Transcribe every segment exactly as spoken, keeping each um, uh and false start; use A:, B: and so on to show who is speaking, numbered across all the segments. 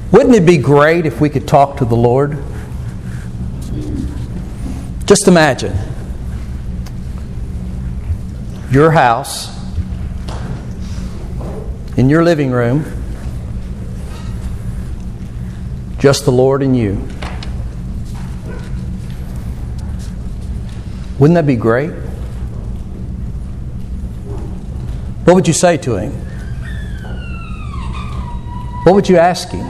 A: Wouldn't it be great if we could talk to the Lord? Just imagine your house, in your living room, just the Lord and you. Wouldn't that be great? What would you say to Him? What would you ask Him?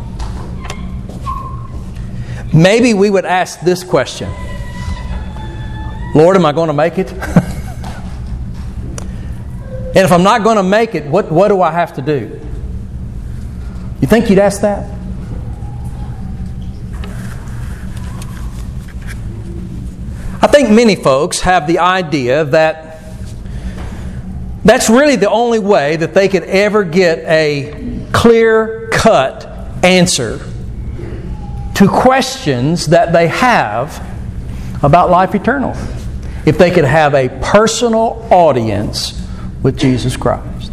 A: Maybe we would ask this question: Lord, am I going to make it? And if I'm not going to make it, what, what do I have to do? You think you'd ask that? I think many folks have the idea that that's really the only way that they could ever get a clear-cut answer to questions that they have about life eternal. If they could have a personal audience with Jesus Christ.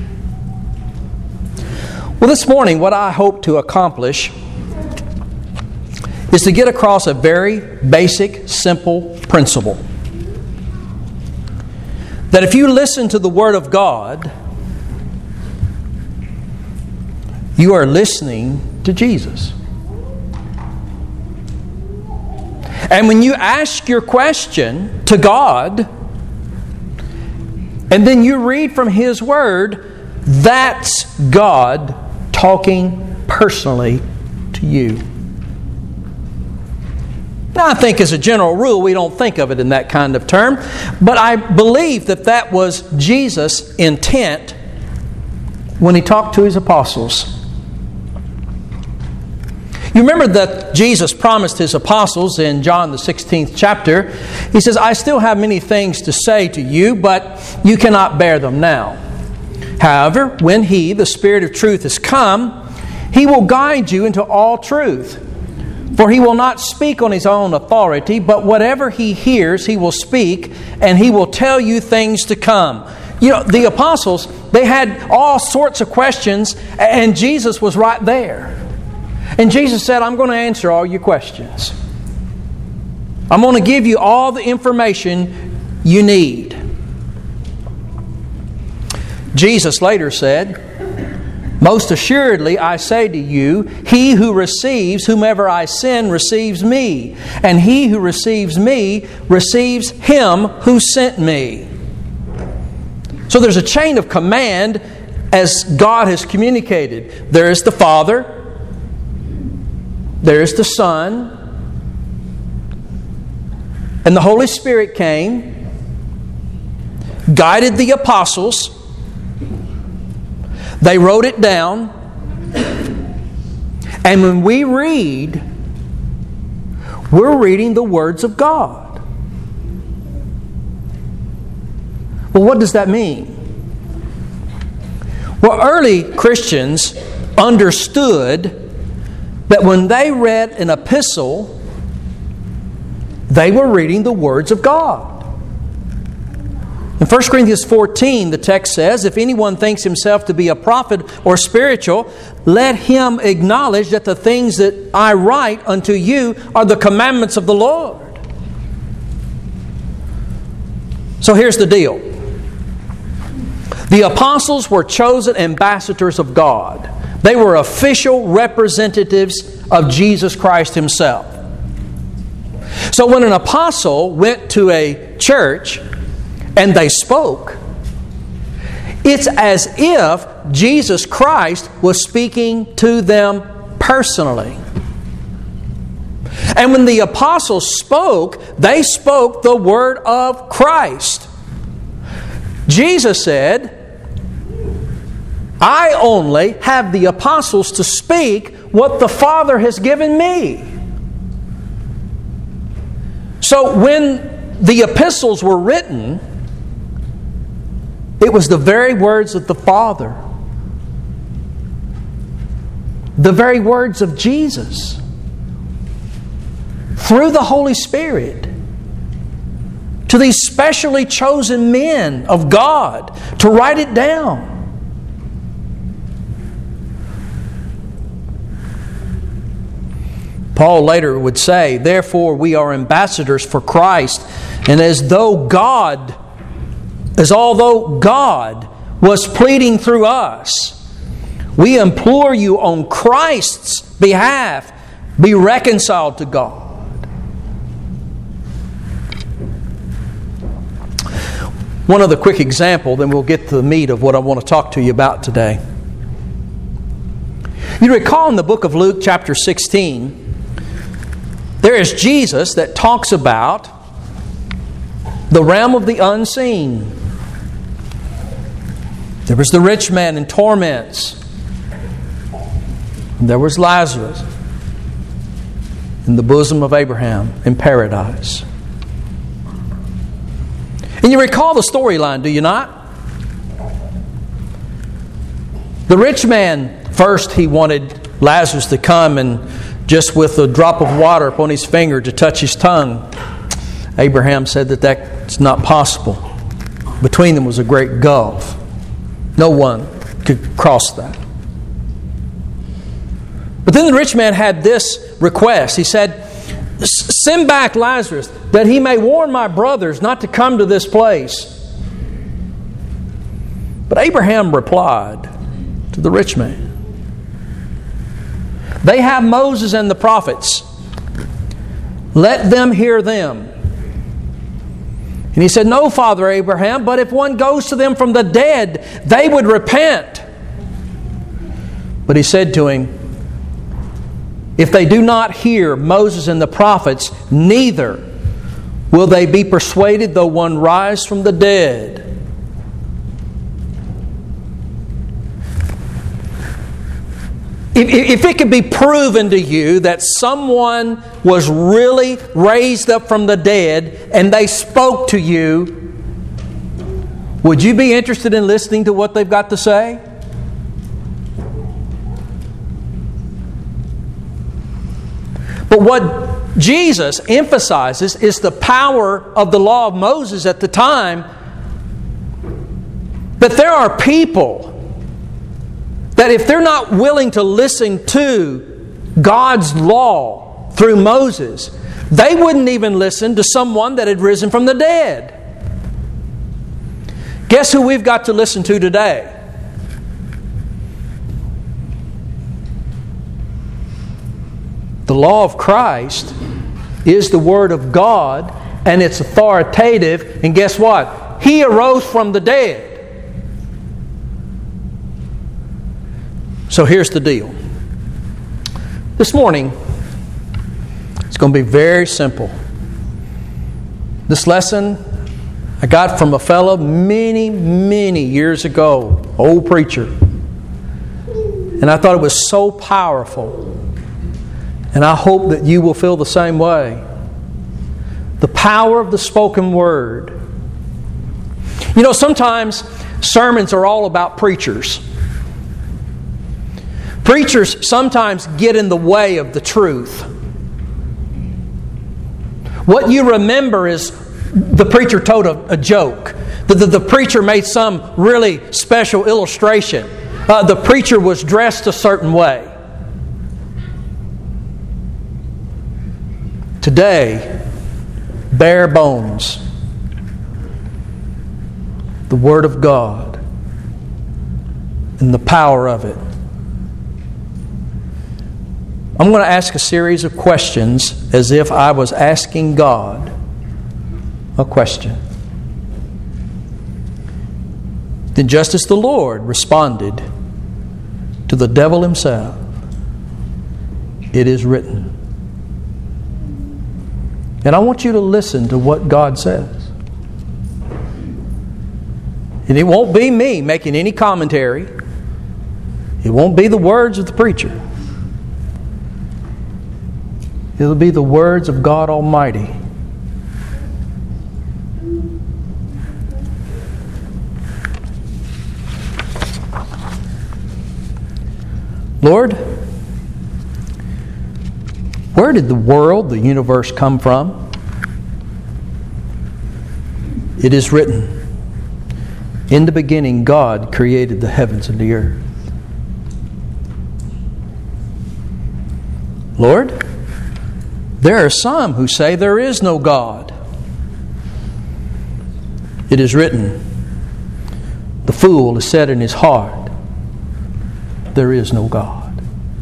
A: Well, this morning, what I hope to accomplish is to get across a very basic, simple principle. That if you listen to the Word of God, you are listening to Jesus. And when you ask your question to God, and then you read from His Word, that's God talking personally to you. Now, I think as a general rule, we don't think of it in that kind of term, but I believe that that was Jesus' intent when He talked to His apostles. You remember that Jesus promised His apostles in John the sixteenth chapter. He says, I still have many things to say to you, but you cannot bear them now. However, when He, the Spirit of truth, has come, He will guide you into all truth. For He will not speak on His own authority, but whatever He hears, He will speak, and He will tell you things to come. You know, the apostles, they had all sorts of questions, and Jesus was right there. And Jesus said, I'm going to answer all your questions. I'm going to give you all the information you need. Jesus later said, most assuredly I say to you, he who receives whomever I send receives me, and he who receives me receives him who sent me. So there's a chain of command as God has communicated. There is the Father, there is the Son, and the Holy Spirit came, guided the apostles. They wrote it down. And when we read, we're reading the words of God. Well, what does that mean? Well, early Christians understood that when they read an epistle, they were reading the words of God. In First Corinthians fourteen, the text says, if anyone thinks himself to be a prophet or spiritual, let him acknowledge that the things that I write unto you are the commandments of the Lord. So here's the deal. The apostles were chosen ambassadors of God. They were official representatives of Jesus Christ Himself. So when an apostle went to a church and they spoke, it's as if Jesus Christ was speaking to them personally. And when the apostles spoke, they spoke the word of Christ. Jesus said, I only have the apostles to speak what the Father has given me. So when the epistles were written, it was the very words of the Father, the very words of Jesus, through the Holy Spirit, to these specially chosen men of God to write it down. Paul later would say, therefore we are ambassadors for Christ, and as though God, as although God was pleading through us, we implore you on Christ's behalf, be reconciled to God. One other quick example, then we'll get to the meat of what I want to talk to you about today. You recall in the book of Luke chapter sixteen, there is Jesus that talks about the realm of the unseen. There was the rich man in torments. And there was Lazarus in the bosom of Abraham in paradise. And you recall the storyline, do you not? The rich man, first he wanted Lazarus to come and just with a drop of water upon his finger to touch his tongue. Abraham said that that's not possible. Between them was a great gulf. No one could cross that. But then the rich man had this request. He said, send back Lazarus that he may warn my brothers not to come to this place. But Abraham replied to the rich man, they have Moses and the prophets. Let them hear them. And he said, no, Father Abraham, but if one goes to them from the dead, they would repent. But he said to him, if they do not hear Moses and the prophets, neither will they be persuaded though one rise from the dead. If, if it could be proven to you that someone was really raised up from the dead and they spoke to you, would you be interested in listening to what they've got to say? But what Jesus emphasizes is the power of the law of Moses at the time, that there are people that if they're not willing to listen to God's law through Moses, they wouldn't even listen to someone that had risen from the dead. Guess who we've got to listen to today? The law of Christ is the Word of God, and it's authoritative. And guess what? He arose from the dead. So here's the deal. This morning, it's going to be very simple. This lesson I got from a fellow many, many years ago, old preacher. And I thought it was so powerful. And I hope that you will feel the same way. The power of the spoken word. You know, sometimes sermons are all about preachers. Preachers sometimes get in the way of the truth. What you remember is the preacher told a, a joke. The, the, the preacher made some really special illustration. Uh, the preacher was dressed a certain way. Today, bare bones, the Word of God and the power of it. I'm going to ask a series of questions as if I was asking God a question. Then just as the Lord responded to the devil himself, it is written. And I want you to listen to what God says. And it won't be me making any commentary. It won't be the words of the preacher. It'll be the words of God Almighty. Lord, where did the world, the universe, come from? It is written, in the beginning God created the heavens and the earth. Lord, There are some who say there is no God. It is written, the fool has said in his heart, there is no God.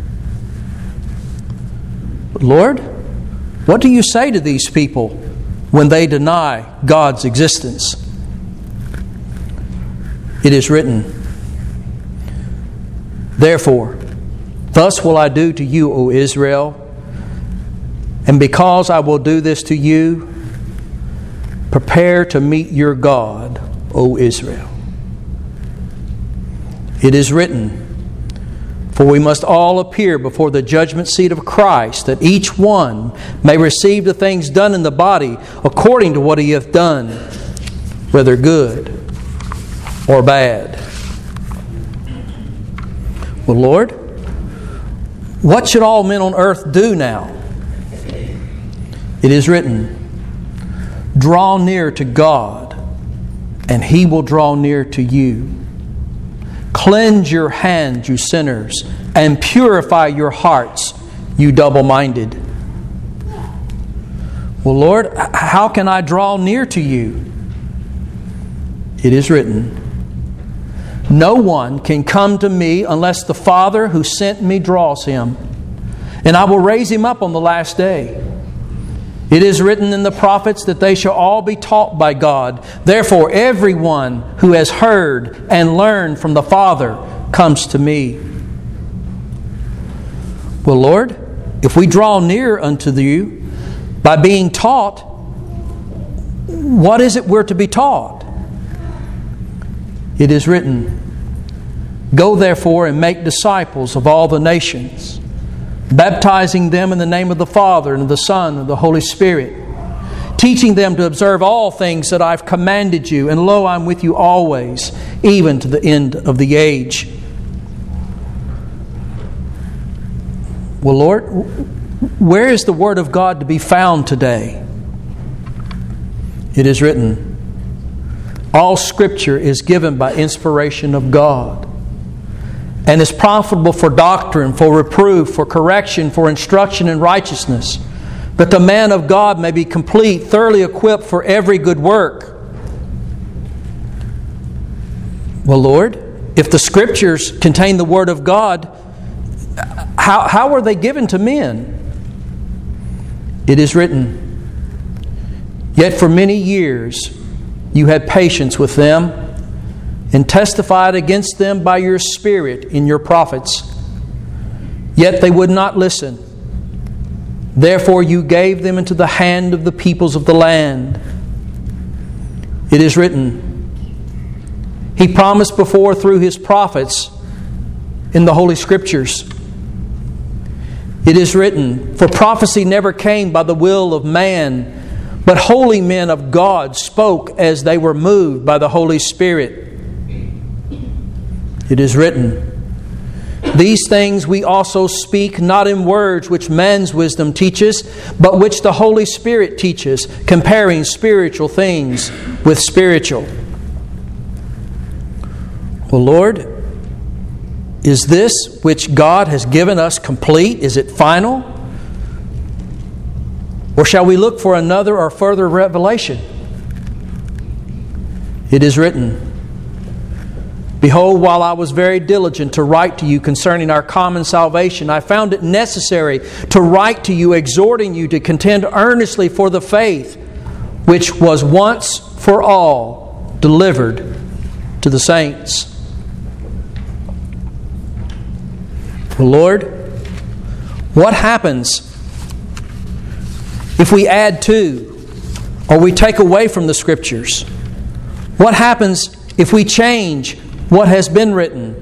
A: But Lord, what do you say to these people when they deny God's existence? It is written, therefore, thus will I do to you, O Israel, and because I will do this to you, prepare to meet your God, O Israel. It is written, for we must all appear before the judgment seat of Christ, that each one may receive the things done in the body according to what he hath done, whether good or bad. Well, Lord, what should all men on earth do now? It is written, draw near to God, and He will draw near to you. Cleanse your hands, you sinners, and purify your hearts, you double-minded. Well, Lord, how can I draw near to you? It is written, no one can come to me unless the Father who sent me draws him, and I will raise him up on the last day. It is written in the prophets that they shall all be taught by God. Therefore, everyone who has heard and learned from the Father comes to me. Well, Lord, if we draw near unto you by being taught, what is it we're to be taught? It is written, go therefore and make disciples of all the nations, baptizing them in the name of the Father and of the Son and of the Holy Spirit, teaching them to observe all things that I've commanded you, and lo, I'm with you always, even to the end of the age. Well, Lord, where is the Word of God to be found today? It is written, all Scripture is given by inspiration of God, and is profitable for doctrine, for reproof, for correction, for instruction in righteousness, that the man of God may be complete, thoroughly equipped for every good work. Well, Lord, if the Scriptures contain the Word of God, how, how are they given to men? It is written, yet for many years you had patience with them, and testified against them by your Spirit in your prophets. Yet they would not listen. Therefore you gave them into the hand of the peoples of the land. It is written, He promised before through His prophets in the Holy Scriptures. It is written, for prophecy never came by the will of man, but holy men of God spoke as they were moved by the Holy Spirit. It is written, these things we also speak not in words which man's wisdom teaches, but which the Holy Spirit teaches, comparing spiritual things with spiritual. Well, Lord, is this which God has given us complete? Is it final? Or shall we look for another or further revelation? It is written, behold, while I was very diligent to write to you concerning our common salvation, I found it necessary to write to you, exhorting you to contend earnestly for the faith which was once for all delivered to the saints. Well, Lord, what happens if we add to or we take away from the Scriptures? What happens if we change what has been written?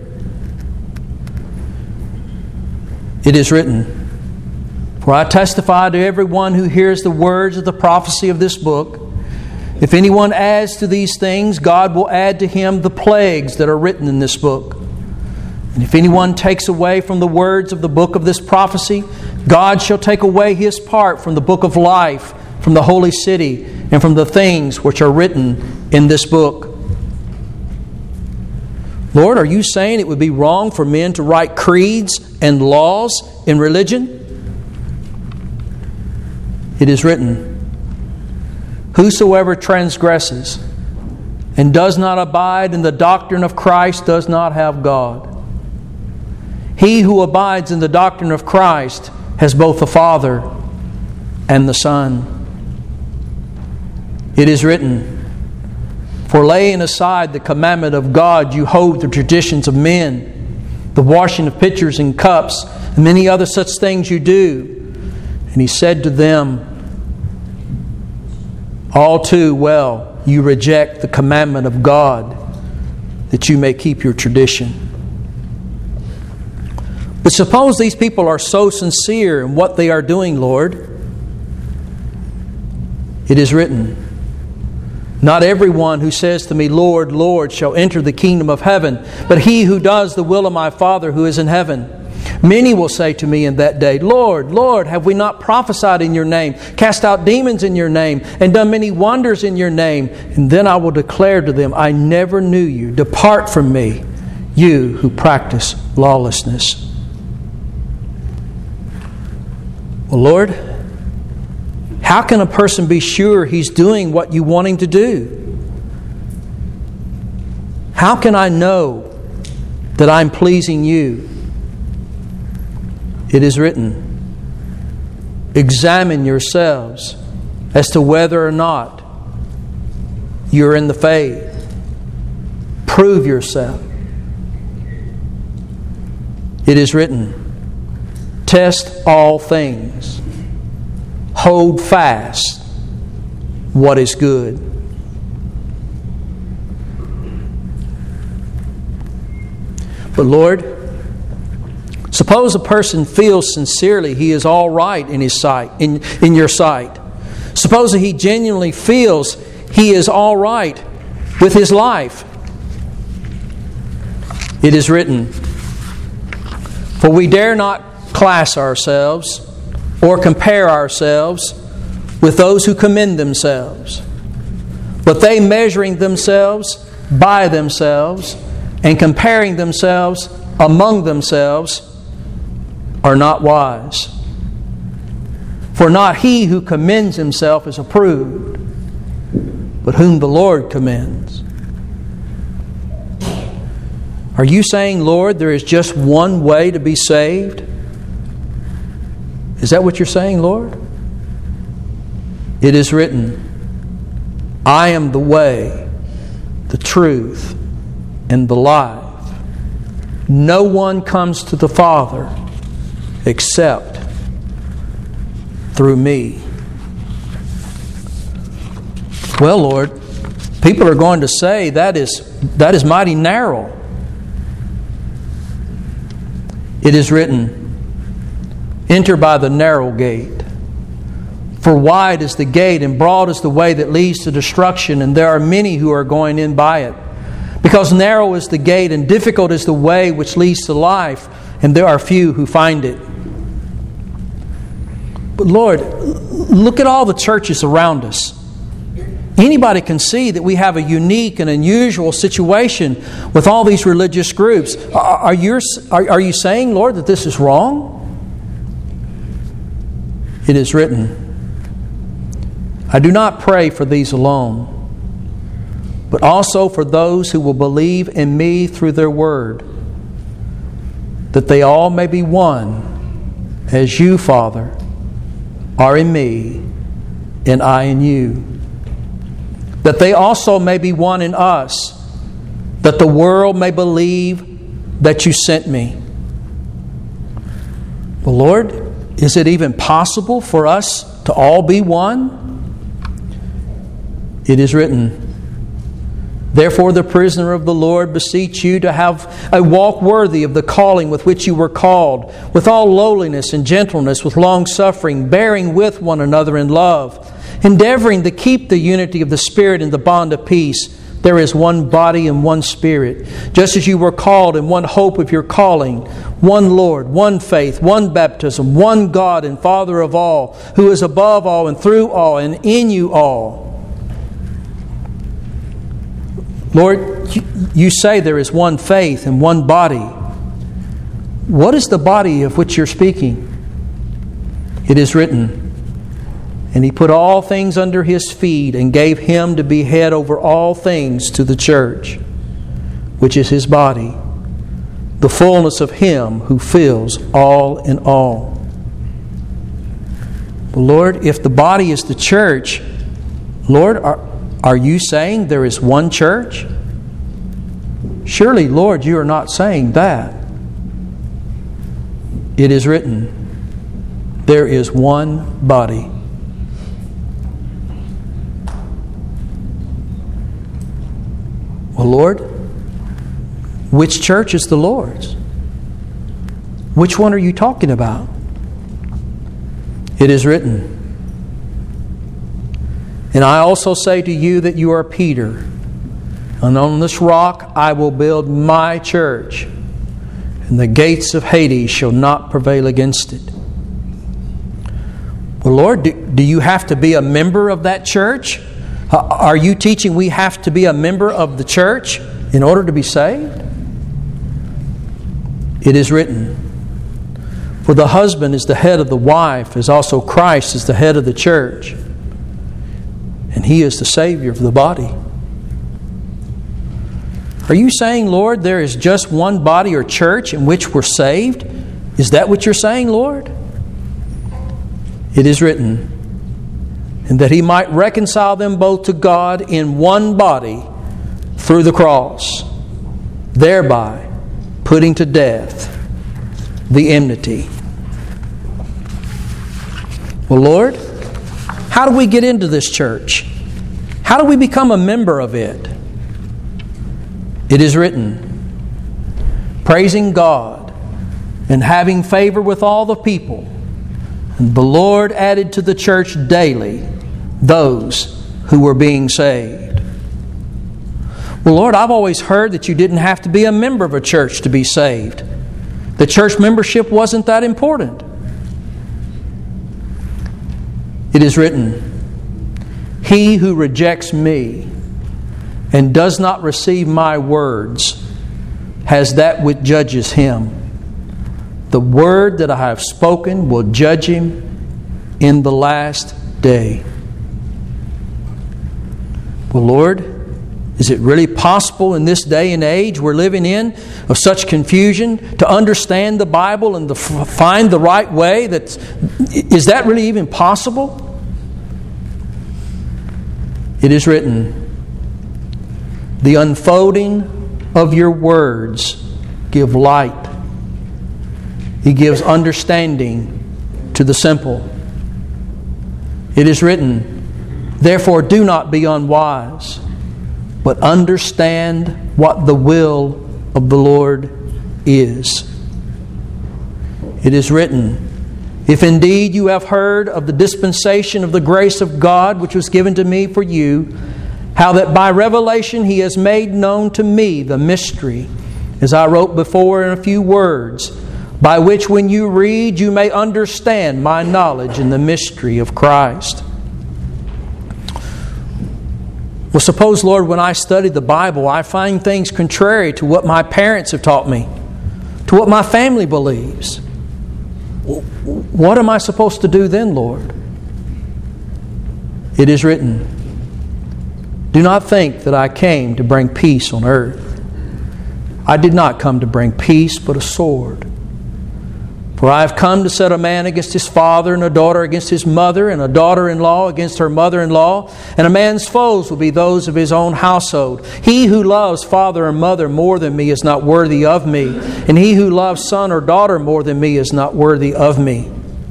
A: It is written, for I testify to everyone who hears the words of the prophecy of this book, if anyone adds to these things, God will add to him the plagues that are written in this book. And if anyone takes away from the words of the book of this prophecy, God shall take away his part from the book of life, from the holy city, and from the things which are written in this book. Lord, are you saying it would be wrong for men to write creeds and laws in religion? It is written, whosoever transgresses and does not abide in the doctrine of Christ does not have God. He who abides in the doctrine of Christ has both the Father and the Son. It is written, for laying aside the commandment of God, you hold the traditions of men, the washing of pitchers and cups, and many other such things you do. And He said to them, all too well, you reject the commandment of God that you may keep your tradition. But suppose these people are so sincere in what they are doing, Lord. It is written, not everyone who says to me, Lord, Lord, shall enter the kingdom of heaven, but he who does the will of my Father who is in heaven. Many will say to me in that day, Lord, Lord, have we not prophesied in your name, cast out demons in your name, and done many wonders in your name? And then I will declare to them, I never knew you. Depart from me, you who practice lawlessness. Well, Lord, how can a person be sure he's doing what you want him to do? How can I know that I'm pleasing you? It is written, examine yourselves as to whether or not you're in the faith. Prove yourself. It is written, test all things. Hold fast what is good. But Lord, suppose a person feels sincerely he is all right in his sight, in, in your sight. Suppose that he genuinely feels he is all right with his life. It is written, for we dare not class ourselves or compare ourselves with those who commend themselves. But they, measuring themselves by themselves and comparing themselves among themselves, are not wise. For not he who commends himself is approved, but whom the Lord commends. Are you saying, Lord, there is just one way to be saved? Is that what you're saying, Lord? It is written, I am the way, the truth, and the life. No one comes to the Father except through me. Well, Lord, people are going to say that is, that is mighty narrow. It is written, enter by the narrow gate. For wide is the gate and broad is the way that leads to destruction, and there are many who are going in by it. Because narrow is the gate and difficult is the way which leads to life, and there are few who find it. But Lord, look at all the churches around us. Anybody can see that we have a unique and unusual situation with all these religious groups. Are, are, you, are, are you saying, Lord, that this is wrong? It is written, I do not pray for these alone, but also for those who will believe in me through their word, that they all may be one, as you, Father, are in me, and I in you. That they also may be one in us, that the world may believe that you sent me. Well, Lord, is it even possible for us to all be one? It is written, therefore the prisoner of the Lord beseech you to have a walk worthy of the calling with which you were called, with all lowliness and gentleness, with long suffering, bearing with one another in love, endeavoring to keep the unity of the Spirit in the bond of peace. There is one body and one Spirit, just as you were called in one hope of your calling, one Lord, one faith, one baptism, one God and Father of all, who is above all and through all and in you all. Lord, you say there is one faith and one body. What is the body of which you're speaking? It is written, And He put all things under His feet and gave Him to be head over all things to the church, which is His body, the fullness of Him who fills all in all. Well, Lord, if the body is the church, Lord, are, are you saying there is one church? Surely, Lord, you are not saying that. It is written, there is one body. Well, Lord, which church is the Lord's? Which one are you talking about? It is written, and I also say to you that you are Peter, and on this rock I will build my church, and the gates of Hades shall not prevail against it. Well, Lord, do, do you have to be a member of that church? Are you teaching we have to be a member of the church in order to be saved? It is written, for the husband is the head of the wife, as also Christ is the head of the church, and He is the Savior of the body. Are you saying, Lord, there is just one body or church in which we're saved? Is that what you're saying, Lord? It is written, and that He might reconcile them both to God in one body through the cross, thereby putting to death the enmity. Well, Lord, how do we get into this church? How do we become a member of it? It is written, praising God and having favor with all the people. And the Lord added to the church daily those who were being saved. Well, Lord, I've always heard that you didn't have to be a member of a church to be saved. The church membership wasn't that important. It is written, he who rejects me and does not receive my words has that which judges him. The word that I have spoken will judge him in the last day. Well, Lord, is it really possible in this day and age we're living in of such confusion to understand the Bible and to f- find the right way? That, is that really even possible? It is written, the unfolding of your words give light. He gives understanding to the simple. It is written, therefore do not be unwise, but understand what the will of the Lord is. It is written, if indeed you have heard of the dispensation of the grace of God which was given to me for you, how that by revelation He has made known to me the mystery, as I wrote before in a few words, by which when you read you may understand my knowledge in the mystery of Christ. Well, suppose, Lord, when I study the Bible, I find things contrary to what my parents have taught me, to what my family believes. What am I supposed to do then, Lord? It is written, do not think that I came to bring peace on earth. I did not come to bring peace, but a sword. For I have come to set a man against his father, and a daughter against his mother, and a daughter-in-law against her mother-in-law. And a man's foes will be those of his own household. He who loves father and mother more than me is not worthy of me. And he who loves son or daughter more than me is not worthy of me.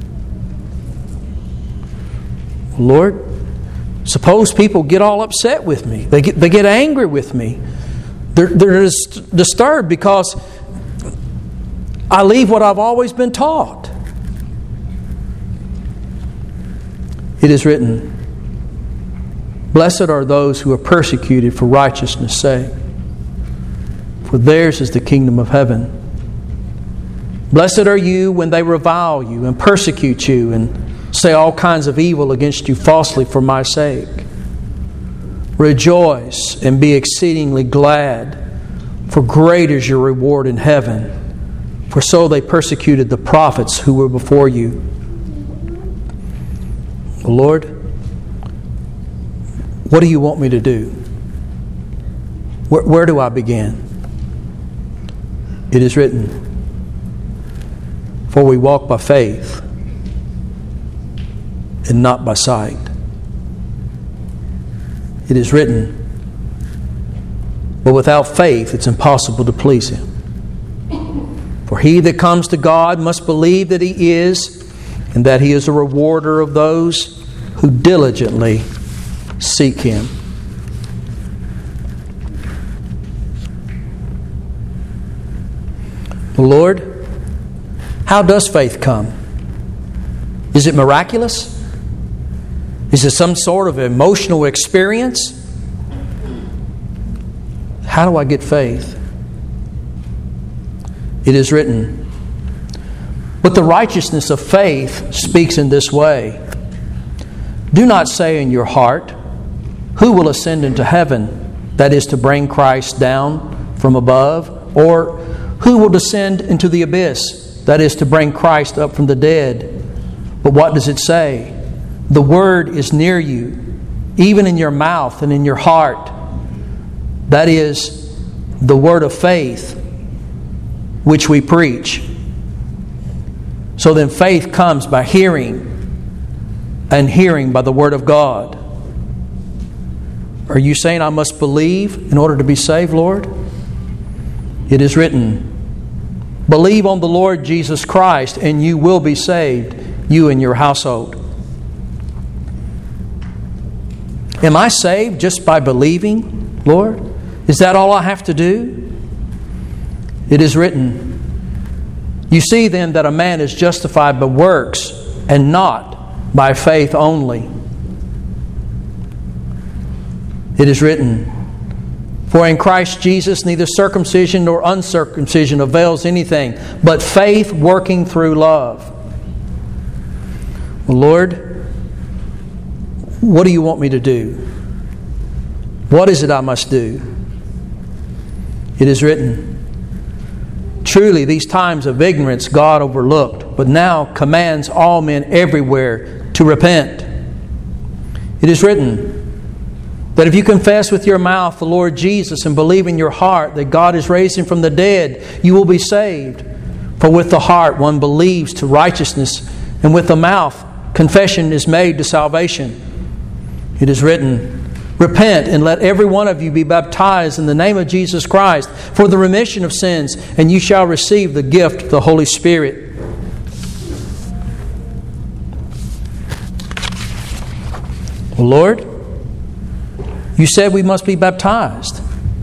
A: Lord, suppose people get all upset with me. They get, they get angry with me. They're, they're disturbed because I leave what I've always been taught. It is written, blessed are those who are persecuted for righteousness' sake, for theirs is the kingdom of heaven. Blessed are you when they revile you and persecute you and say all kinds of evil against you falsely for my sake. Rejoice and be exceedingly glad, for great is your reward in heaven. For so they persecuted the prophets who were before you. Well, Lord, what do you want me to do? Where, where do I begin? It is written, for we walk by faith and not by sight. It is written, but without faith it's impossible to please Him. For he that comes to God must believe that He is, and that He is a rewarder of those who diligently seek Him. Lord, how does faith come? Is it miraculous? Is it some sort of emotional experience? How do I get faith? It is written, but the righteousness of faith speaks in this way. Do not say in your heart, who will ascend into heaven, that is to bring Christ down from above, or who will descend into the abyss, that is to bring Christ up from the dead. But what does it say? The word is near you, even in your mouth and in your heart. That is the word of faith which we preach. So then faith comes by hearing, and hearing by the word of God. Are you saying I must believe in order to be saved, Lord? It is written, believe on the Lord Jesus Christ and you will be saved, you and your household. Am I saved just by believing, Lord? Is that all I have to do? It is written, you see then that a man is justified by works and not by faith only. It is written, for in Christ Jesus neither circumcision nor uncircumcision avails anything, but faith working through love. Well, Lord, what do you want me to do? What is it I must do? It is written, truly these times of ignorance God overlooked, but now commands all men everywhere to repent. It is written that if you confess with your mouth the Lord Jesus and believe in your heart that God has raised Him from the dead, you will be saved. For with the heart one believes to righteousness, and with the mouth confession is made to salvation. It is written, repent and let every one of you be baptized in the name of Jesus Christ for the remission of sins, and you shall receive the gift of the Holy Spirit. Well, Lord, you said we must be baptized.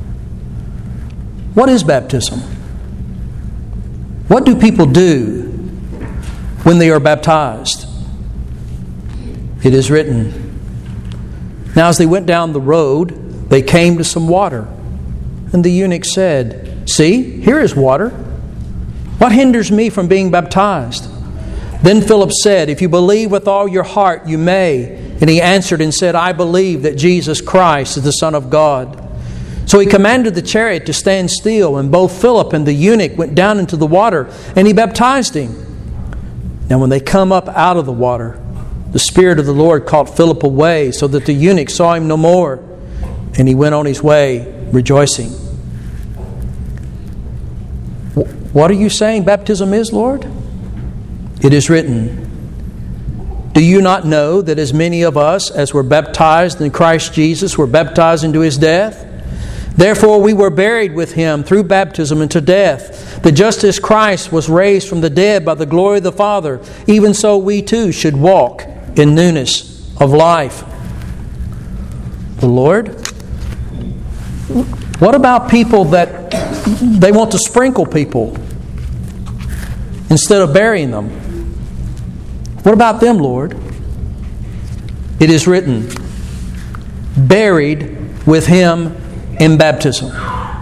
A: What is baptism? What do people do when they are baptized? It is written, now as they went down the road, they came to some water. And the eunuch said, see, here is water. What hinders me from being baptized? Then Philip said, if you believe with all your heart, you may. And he answered and said, I believe that Jesus Christ is the Son of God. So he commanded the chariot to stand still, and both Philip and the eunuch went down into the water, and he baptized him. Now when they come up out of the water, the Spirit of the Lord caught Philip away, so that the eunuch saw him no more, and he went on his way rejoicing. What are you saying baptism is, Lord? It is written, do you not know that as many of us as were baptized in Christ Jesus were baptized into His death? Therefore we were buried with Him through baptism into death, that just as Christ was raised from the dead by the glory of the Father, even so we too should walk in newness of life. The Lord, what about people that they want to sprinkle people instead of burying them? What about them, Lord? It is written, buried with Him in baptism.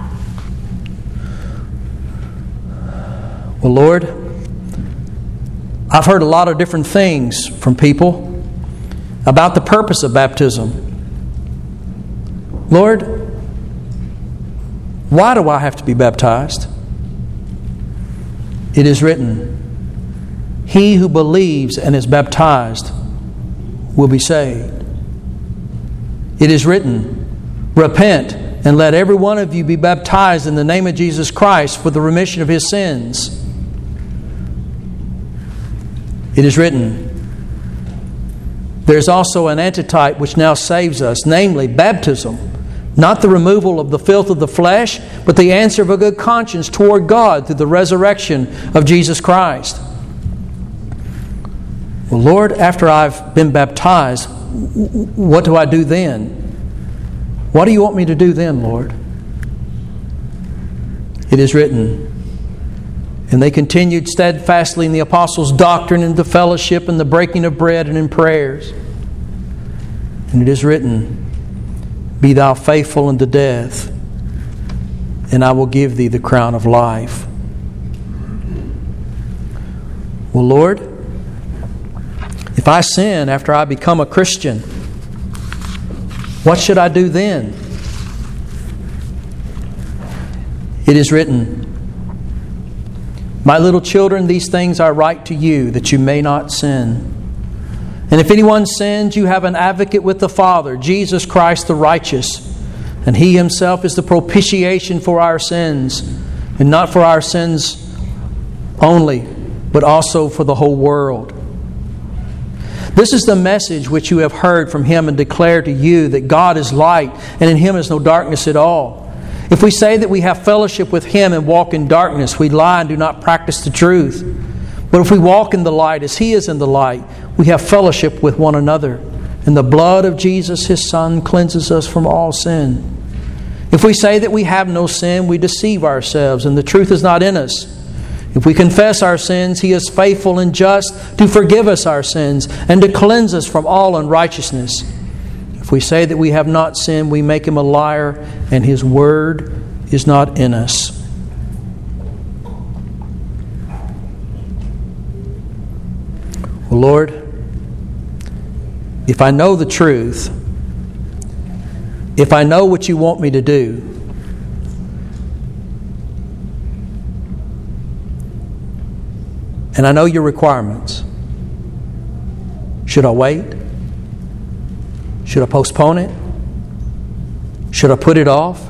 A: Well, Lord, I've heard a lot of different things from people about the purpose of baptism. Lord, why do I have to be baptized? It is written, he who believes and is baptized will be saved. It is written, repent and let every one of you be baptized in the name of Jesus Christ for the remission of his sins. It is written, there's also an antitype which now saves us, namely baptism. Not the removal of the filth of the flesh, but the answer of a good conscience toward God through the resurrection of Jesus Christ. Well, Lord, after I've been baptized, what do I do then? What do you want me to do then, Lord? It is written, and they continued steadfastly in the apostles' doctrine and the fellowship and the breaking of bread and in prayers. And it is written, be thou faithful unto death, and I will give thee the crown of life. Well, Lord, if I sin after I become a Christian, what should I do then? It is written, my little children, these things I write to you, that you may not sin. And if anyone sins, you have an advocate with the Father, Jesus Christ the righteous. And He Himself is the propitiation for our sins, and not for our sins only, but also for the whole world. This is the message which you have heard from Him and declare to you, that God is light, and in Him is no darkness at all. If we say that we have fellowship with Him and walk in darkness, we lie and do not practice the truth. But if we walk in the light as He is in the light, we have fellowship with one another. And the blood of Jesus, His Son, cleanses us from all sin. If we say that we have no sin, we deceive ourselves, and the truth is not in us. If we confess our sins, He is faithful and just to forgive us our sins and to cleanse us from all unrighteousness. If we say that we have not sinned, we make Him a liar, and His word is not in us. Well, Lord, if I know the truth, if I know what you want me to do, and I know your requirements, should I wait? Should I postpone it? Should I put it off?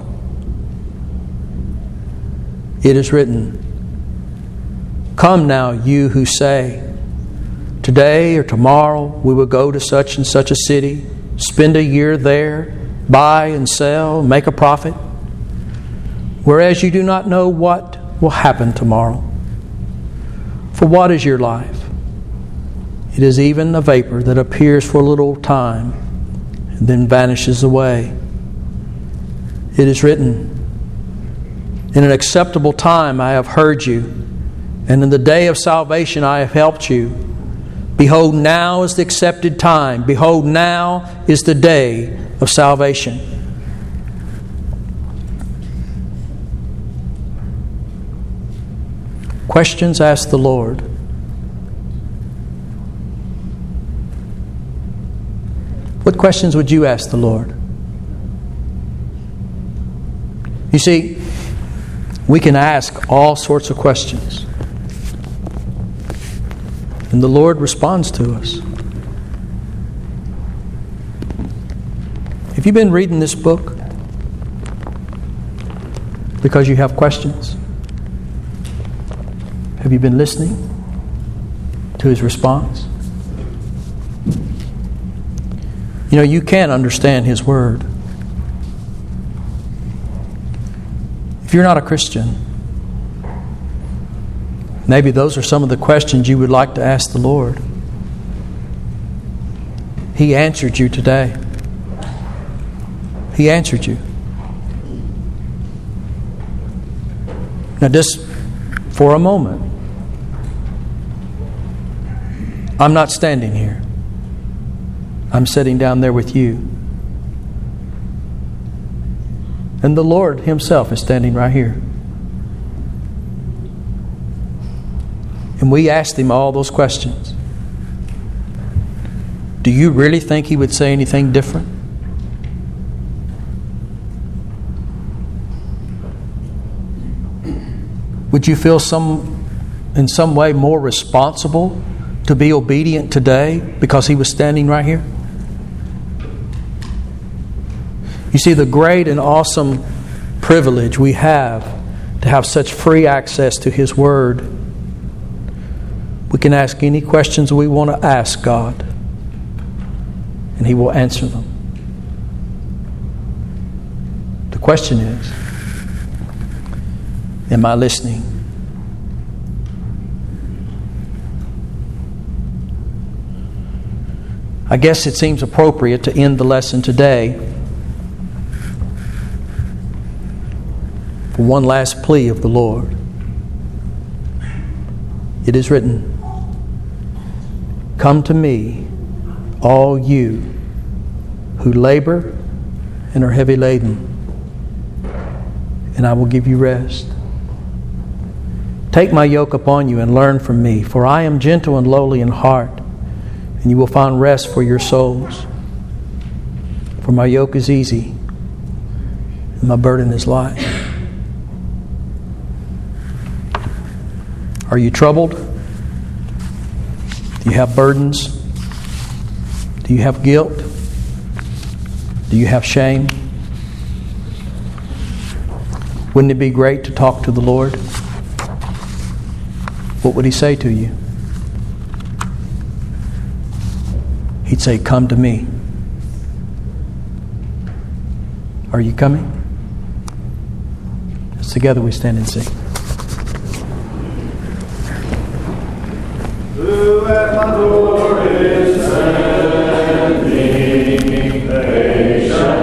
A: It is written, come now, you who say, today or tomorrow we will go to such and such a city, spend a year there, buy and sell, make a profit, whereas you do not know what will happen tomorrow. For what is your life? It is even a vapor that appears for a little time and then vanishes away. It is written, in an acceptable time I have heard you, and in the day of salvation I have helped you. Behold, now is the accepted time. Behold, now is the day of salvation. Questions, ask the Lord. What questions would you ask the Lord? You see, we can ask all sorts of questions, and the Lord responds to us. Have you been reading this book because you have questions? Have you been listening to His response? You know, you can understand His Word. If you're not a Christian, maybe those are some of the questions you would like to ask the Lord. He answered you today. He answered you. Now just for a moment, I'm not standing here. I'm sitting down there with you. And the Lord Himself is standing right here. And we asked Him all those questions. Do you really think He would say anything different? Would you feel some, in some way more responsible to be obedient today because He was standing right here? You see, the great and awesome privilege we have to have such free access to His Word. We can ask any questions we want to ask God, and He will answer them. The question is, am I listening? I guess it seems appropriate to end the lesson today for one last plea of the Lord. It is written, "Come to me, all you who labor and are heavy laden, and I will give you rest. Take my yoke upon you and learn from me, for I am gentle and lowly in heart, and you will find rest for your souls. For my yoke is easy, and my burden is light." Are you troubled? Do you have burdens? Do you have guilt? Do you have shame? Wouldn't it be great to talk to the Lord? What would He say to you? He'd say, "Come to me." Are you coming? Let's together we stand and sing.
B: Who at my door is standing, patient